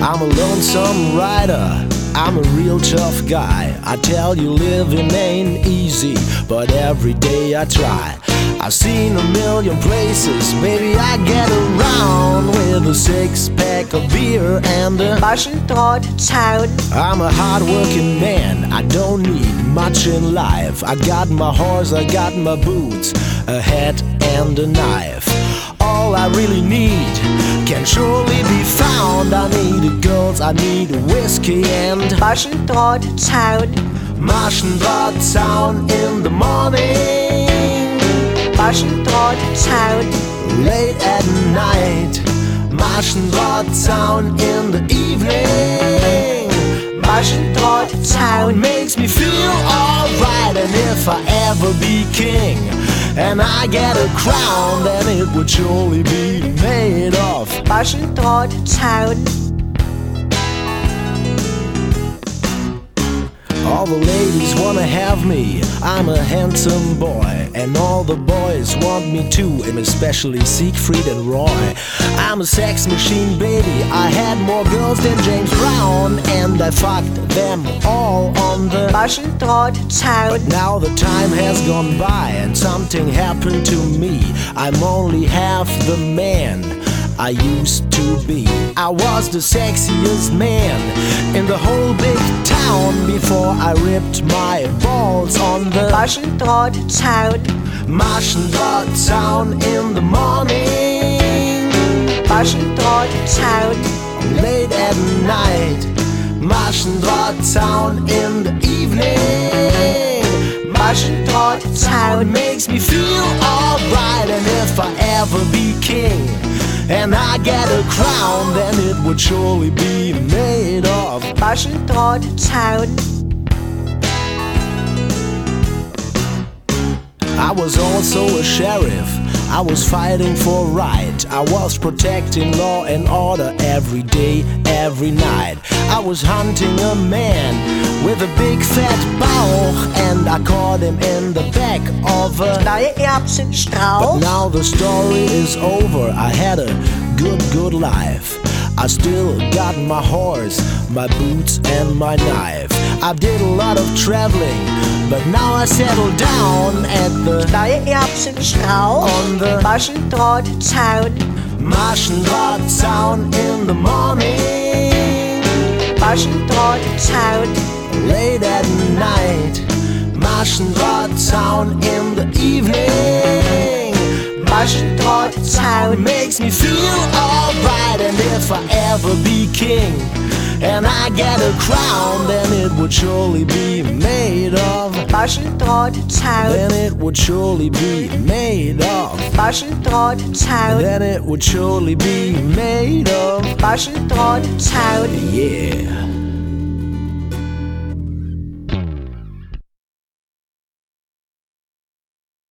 I'm a lonesome rider, I'm a real tough guy. I tell you living ain't easy, but every day I try. I've seen a million places, baby, I get around with a six-pack of beer and a Maschendraht town. I'm a hard-working man, I don't need much in life. I got my horse, I got my boots, a hat and a knife. All I really need can surely be found. I need a girls, I need a whiskey and Maschendraht town. Maschendraht town in the morning, Maschendraht town. late at night, Maschendraht town in the evening. Maschendraht town. Makes me feel alright, and if I ever be king and I get a crown, then it would surely be made of Maschendraht town. All the ladies wanna have me, I'm a handsome boy, and all the boys want me too, and especially Siegfried and Roy. I'm a sex machine, baby, I had more girls than James Brown, and I fucked them all on the Maschendraht town. But now the time has gone by and something happened to me. I'm only half the man I used to be. I was the sexiest man in the whole big town before I ripped my balls on the Maschendraht town. Maschendraht town in the morning, Maschendraht town. late at night, Maschendraht town in the evening. Maschendraht town. Makes me feel alright, and if I ever be king and I get a crown, then it would surely be made of Maschendraht town. I was also a sheriff, I was fighting for right, I was protecting law and order every day, every night. I was hunting a man with a big fat Bauch, and I caught him in the back of a Neue Erbsenstrauch. But now the story is over, I had a good life. I still got my horse, my boots and my knife. I did a lot of traveling, but now I settle down at the Neue Erbsenstrauch. on the Maschendraht town. Maschendraht town in the morning, Maschendraht town. late at night, Maschendraht town in the evening. Maschendraht town. Makes me feel alright, and if I ever be king and I get a crown, then it would surely be made of Maschendraht town. Then it would surely be made of Maschendraht town. Then it would surely be made of Maschendraht town. Yeah.